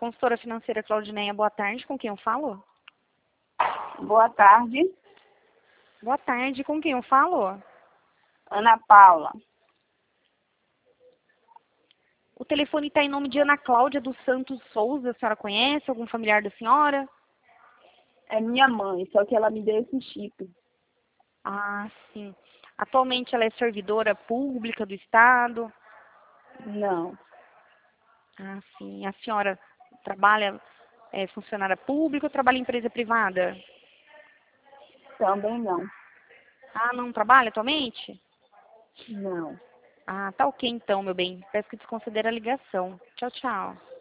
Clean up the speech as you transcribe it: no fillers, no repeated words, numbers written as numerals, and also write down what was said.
Consultora financeira Claudineia, boa tarde. Com quem eu falo? Boa tarde, Boa tarde. Com quem eu falo? Ana Paula. O telefone está em nome de Ana Cláudia dos Santos Souza. A senhora conhece algum familiar da senhora? É minha mãe, só que ela me deu esse chip. Ah, sim. Atualmente ela é servidora pública do Estado? Não, Ah, sim. A senhora trabalha, é funcionária pública ou trabalha em empresa privada? também não. Ah, não trabalha atualmente? Não. Ah, tá ok então, meu bem. Peço que desconsidere a ligação. Tchau, tchau.